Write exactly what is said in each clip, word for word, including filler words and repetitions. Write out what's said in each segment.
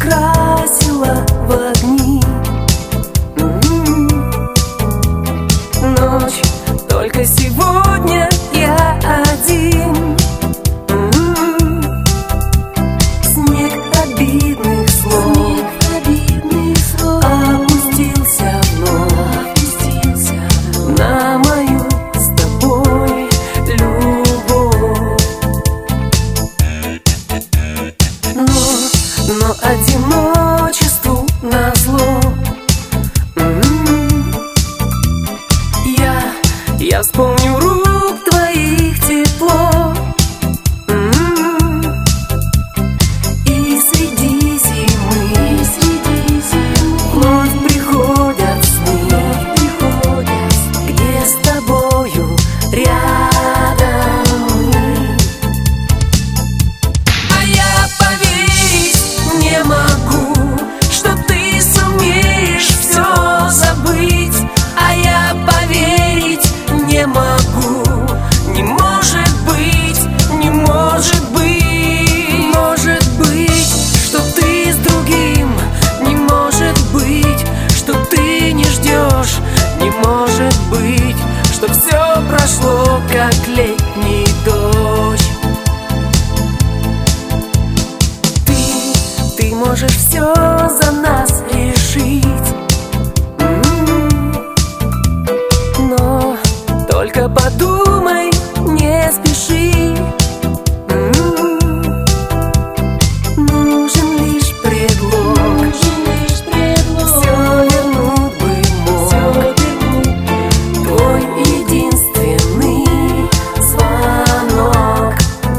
красила в огни. Ночь, только сегодня я один. Снег обидных слов опустился вновь на мою с тобой любовь. Но, но одиночеству назло Я, я вспомню рук твоих тепло. И среди зимы вновь приходят сны, где с тобою рядом мы. А я поверить не могу, что ты сумеешь все забыть. А я поверить не могу, не может быть, не может быть. Может быть, что ты с другим, не может быть, что ты не ждешь, не может быть, что все прошло, как летний дождь. Ты, ты можешь все за нас решить, но только подумай, не спеши. Нужен лишь предлог, все вернуть бы мог твой единственный звонок.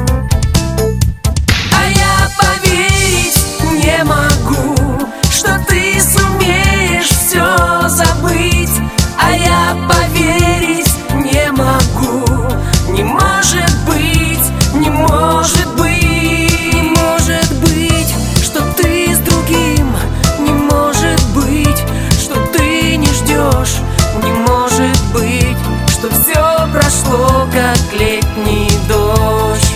А я поверить не могу, что ты сумеешь все забыть. А я поверить не могу, не может быть, не может быть, не может быть, что ты с другим, не может быть, что ты не ждешь, не может быть, что все прошло, как летний дождь.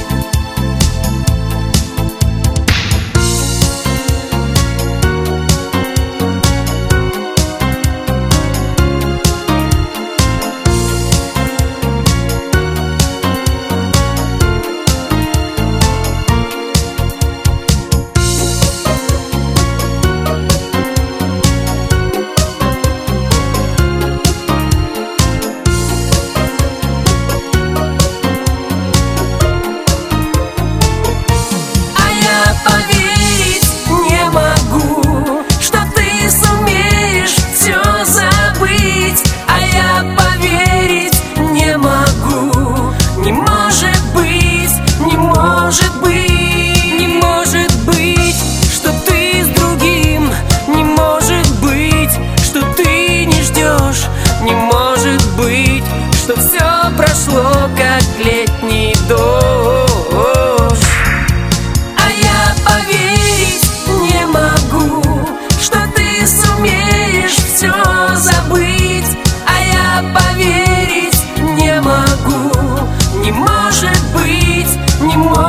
Не может быть, что все прошло, как летний дождь. А я поверить не могу, что ты сумеешь все забыть. А я поверить не могу, не может быть, не может